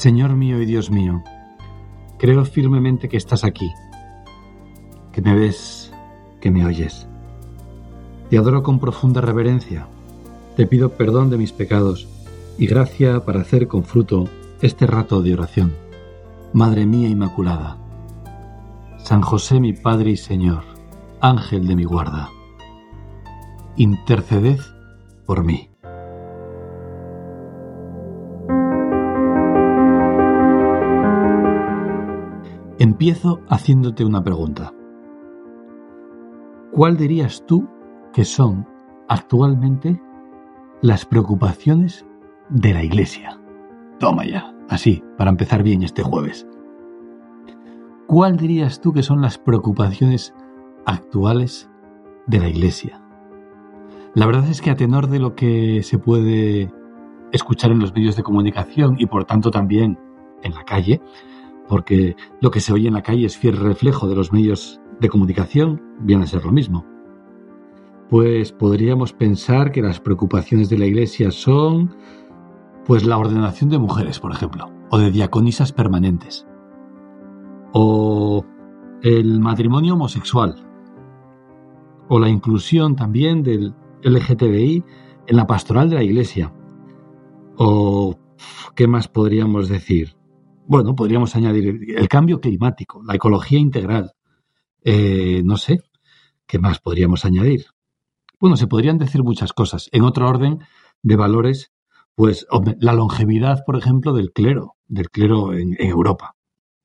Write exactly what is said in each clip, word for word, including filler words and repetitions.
Señor mío y Dios mío, creo firmemente que estás aquí, que me ves, que me oyes. Te adoro con profunda reverencia, te pido perdón de mis pecados y gracia para hacer con fruto este rato de oración. Madre mía Inmaculada, San José mi Padre y Señor, Ángel de mi guarda, interceded por mí. Empiezo haciéndote una pregunta. ¿Cuál dirías tú que son actualmente las preocupaciones de la Iglesia? Toma ya, así, para empezar bien este jueves. ¿Cuál dirías tú que son las preocupaciones actuales de la Iglesia? La verdad es que a tenor de lo que se puede escuchar en los medios de comunicación y por tanto también en la calle, porque lo que se oye en la calle es fiel reflejo de los medios de comunicación, viene a ser lo mismo. Pues podríamos pensar que las preocupaciones de la Iglesia son, pues, la ordenación de mujeres, por ejemplo, o de diaconisas permanentes, o el matrimonio homosexual, o la inclusión también del L G T B I en la pastoral de la Iglesia, o ¿qué más podríamos decir? Bueno, podríamos añadir el cambio climático, la ecología integral. Eh, no sé, ¿qué más podríamos añadir? Bueno, se podrían decir muchas cosas. En otro orden de valores, pues la longevidad, por ejemplo, del clero, del clero en, en Europa.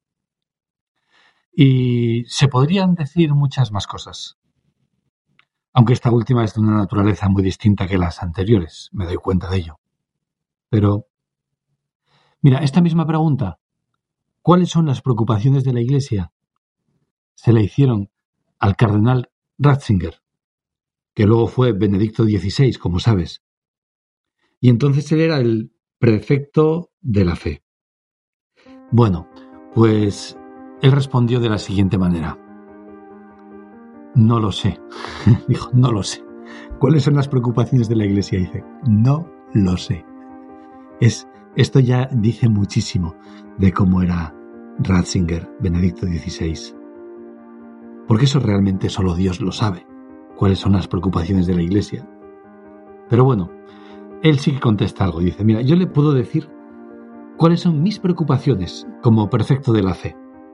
Y se podrían decir muchas más cosas. Aunque esta última es de una naturaleza muy distinta que las anteriores, me doy cuenta de ello. Pero, mira, esta misma pregunta, ¿cuáles son las preocupaciones de la Iglesia? Se la hicieron al cardenal Ratzinger, que luego fue Benedicto dieciséis, como sabes. Y entonces él era el prefecto de la fe. Bueno, pues él respondió de la siguiente manera. No lo sé. Dijo, no lo sé. ¿Cuáles son las preocupaciones de la Iglesia? Dice, no lo sé. Es, esto ya dice muchísimo de cómo era Ratzinger, Benedicto dieciséis. Porque eso realmente solo Dios lo sabe, cuáles son las preocupaciones de la Iglesia. Pero bueno, él sí que contesta algo. Dice, mira, yo le puedo decir cuáles son mis preocupaciones como prefecto de la fe.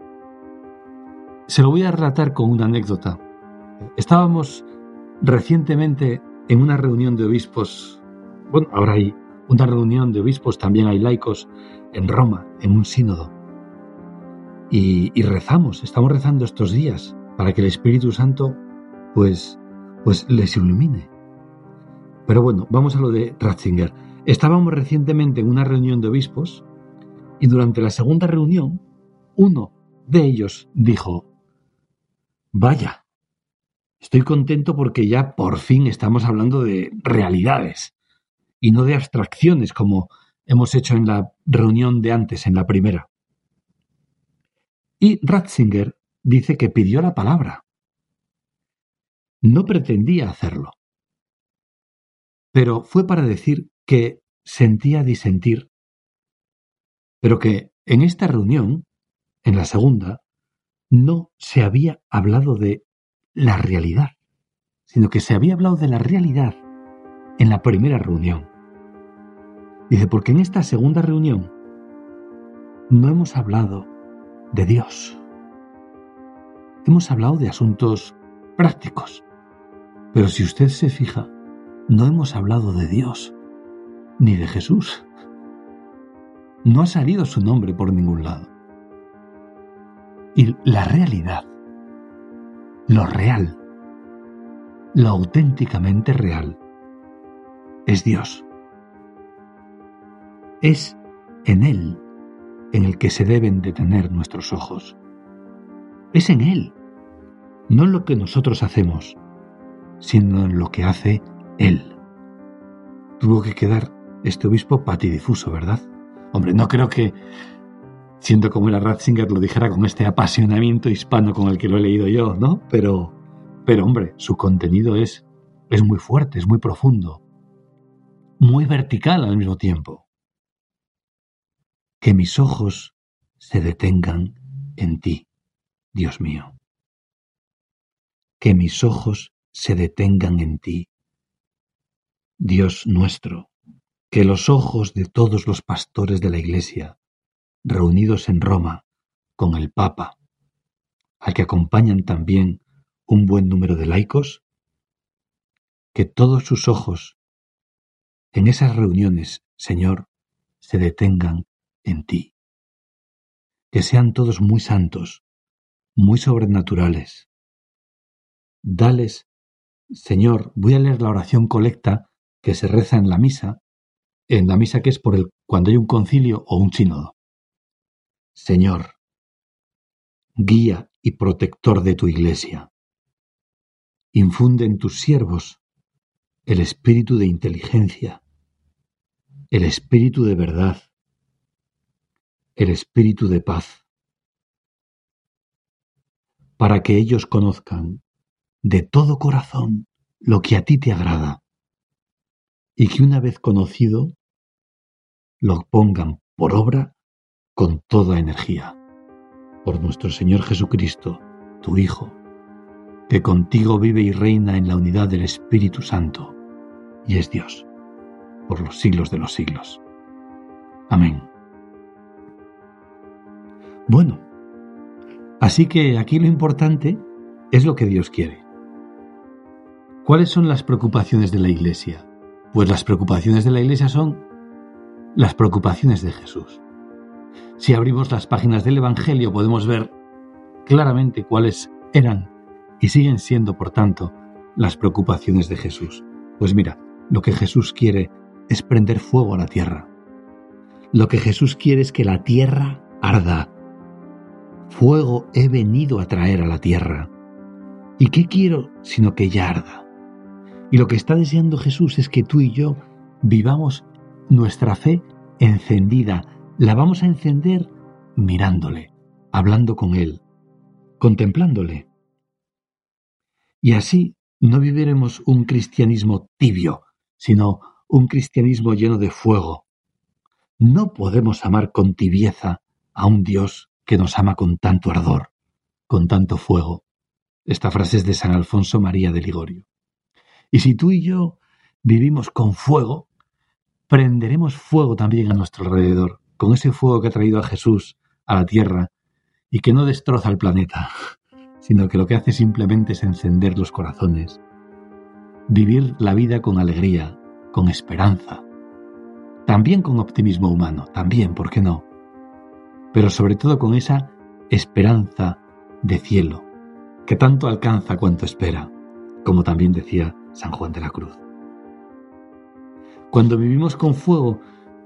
Se lo voy a relatar con una anécdota. Estábamos recientemente en una reunión de obispos, bueno, ahora hay una reunión de obispos, también hay laicos en Roma, en un sínodo. Y, y rezamos, estamos rezando estos días para que el Espíritu Santo pues, pues les ilumine. Pero bueno, vamos a lo de Ratzinger. Estábamos recientemente en una reunión de obispos y durante la segunda reunión uno de ellos dijo, vaya, estoy contento porque ya por fin estamos hablando de realidades y no de abstracciones como hemos hecho en la reunión de antes, en la primera. Y Ratzinger dice que pidió la palabra. No pretendía hacerlo, pero fue para decir que sentía disentir, pero que en esta reunión, en la segunda, no se había hablado de la realidad, sino que se había hablado de la realidad en la primera reunión. Dice, porque en esta segunda reunión no hemos hablado de Dios. Hemos hablado de asuntos prácticos, pero si usted se fija, no hemos hablado de Dios ni de Jesús. No ha salido su nombre por ningún lado. Y la realidad, lo real, lo auténticamente real, es Dios. Es en Él en el que se deben detener nuestros ojos. Es en Él, no en lo que nosotros hacemos, sino en lo que hace Él. Tuvo que quedar este obispo patidifuso, ¿verdad? Hombre, no creo que, siendo como era Ratzinger, lo dijera con este apasionamiento hispano con el que lo he leído yo, ¿no? Pero, pero hombre, su contenido es, es muy fuerte, es muy profundo, muy vertical al mismo tiempo. que mis ojos se detengan en ti, Dios mío. Que mis ojos se detengan en ti, Dios nuestro. Que los ojos de todos los pastores de la Iglesia, reunidos en Roma con el Papa, al que acompañan también un buen número de laicos, que todos sus ojos en esas reuniones, Señor, se detengan en ti. Que sean todos muy santos, muy sobrenaturales. Dales, Señor, voy a leer la oración colecta que se reza en la misa, en la misa que es por el cuando hay un concilio o un sínodo. Señor, guía y protector de tu Iglesia, infunde en tus siervos el espíritu de inteligencia, el espíritu de verdad, el espíritu de paz, para que ellos conozcan de todo corazón lo que a ti te agrada, y que una vez conocido, lo pongan por obra con toda energía. Por nuestro Señor Jesucristo, tu Hijo, que contigo vive y reina en la unidad del Espíritu Santo, y es Dios, por los siglos de los siglos. Amén. Bueno, así que aquí lo importante es lo que Dios quiere. ¿Cuáles son las preocupaciones de la Iglesia? Pues las preocupaciones de la Iglesia son las preocupaciones de Jesús. Si abrimos las páginas del Evangelio podemos ver claramente cuáles eran y siguen siendo, por tanto, las preocupaciones de Jesús. Pues mira, lo que Jesús quiere es prender fuego a la tierra. Lo que Jesús quiere es que la tierra arda. Fuego he venido a traer a la tierra. ¿Y qué quiero sino que ella arda? Y lo que está deseando Jesús es que tú y yo vivamos nuestra fe encendida. La vamos a encender mirándole, hablando con Él, contemplándole. Y así no viviremos un cristianismo tibio, sino un cristianismo lleno de fuego. No podemos amar con tibieza a un Dios que nos ama con tanto ardor, con tanto fuego. Esta frase es de San Alfonso María de Ligorio. Y si tú y yo vivimos con fuego, prenderemos fuego también a nuestro alrededor, con ese fuego que ha traído a Jesús a la tierra y que no destroza el planeta, sino que lo que hace simplemente es encender los corazones, vivir la vida con alegría, con esperanza, también con optimismo humano, también, ¿por qué no? Pero sobre todo con esa esperanza de cielo, que tanto alcanza cuanto espera, como también decía San Juan de la Cruz. Cuando vivimos con fuego,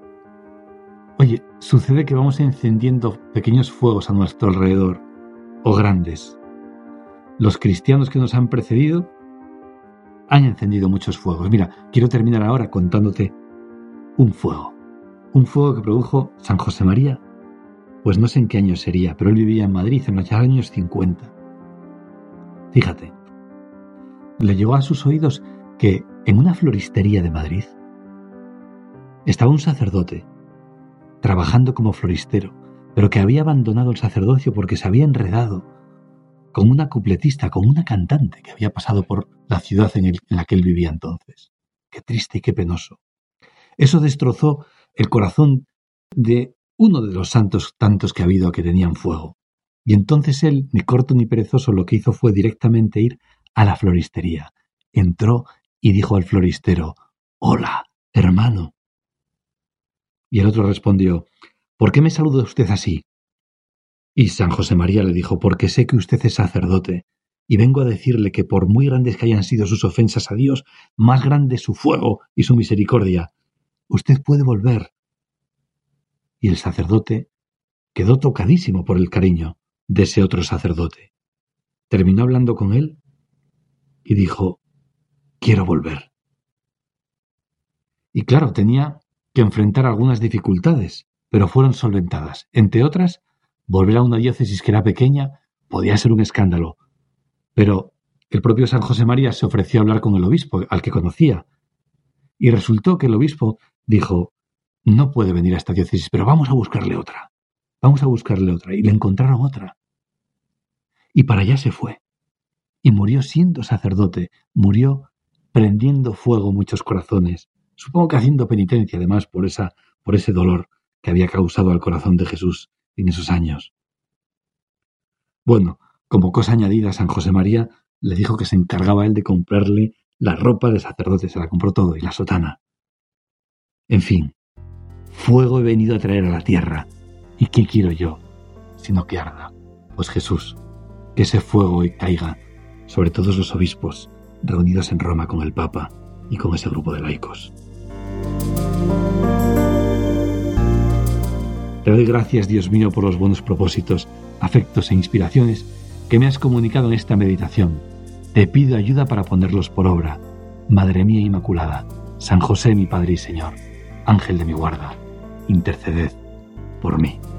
oye, sucede que vamos encendiendo pequeños fuegos a nuestro alrededor, o grandes. Los cristianos que nos han precedido han encendido muchos fuegos. Mira, quiero terminar ahora contándote un fuego. Un fuego que produjo San José María, pues no sé en qué año sería, pero él vivía en Madrid en los años cincuenta. Fíjate, le llegó a sus oídos que en una floristería de Madrid estaba un sacerdote trabajando como floristero, pero que había abandonado el sacerdocio porque se había enredado con una cupletista, con una cantante que había pasado por la ciudad en, el, en la que él vivía entonces. Qué triste y qué penoso. Eso destrozó el corazón de uno de los santos tantos que ha habido que tenían fuego. Y entonces él, ni corto ni perezoso, lo que hizo fue directamente ir a la floristería. Entró y dijo al floristero: «Hola, hermano». Y el otro respondió: «¿Por qué me saluda usted así?». Y San José María le dijo: «Porque sé que usted es sacerdote, y vengo a decirle que por muy grandes que hayan sido sus ofensas a Dios, más grande es su fuego y su misericordia. Usted puede volver». Y el sacerdote quedó tocadísimo por el cariño de ese otro sacerdote. Terminó hablando con él y dijo: «Quiero volver». Y claro, tenía que enfrentar algunas dificultades, pero fueron solventadas. Entre otras, volver a una diócesis que era pequeña podía ser un escándalo. Pero el propio San José María se ofreció a hablar con el obispo, al que conocía. Y resultó que el obispo dijo: no puede venir a esta diócesis, pero vamos a buscarle otra. Vamos a buscarle otra. Y le encontraron otra. Y para allá se fue. Y murió siendo sacerdote. Murió prendiendo fuego muchos corazones. Supongo que haciendo penitencia, además, por, esa, por ese dolor que había causado al corazón de Jesús en esos años. Bueno, como cosa añadida, San José María le dijo que se encargaba él de comprarle la ropa de sacerdote. Se la compró todo y la sotana. En fin, fuego he venido a traer a la tierra. ¿Y qué quiero yo? Sino que arda. Pues Jesús, que ese fuego hoy caiga sobre todos los obispos reunidos en Roma con el Papa y con ese grupo de laicos. Te doy gracias, Dios mío, por los buenos propósitos, afectos e inspiraciones que me has comunicado en esta meditación. Te pido ayuda para ponerlos por obra. Madre mía Inmaculada, San José, mi Padre y Señor, Ángel de mi guarda, interceded por mí.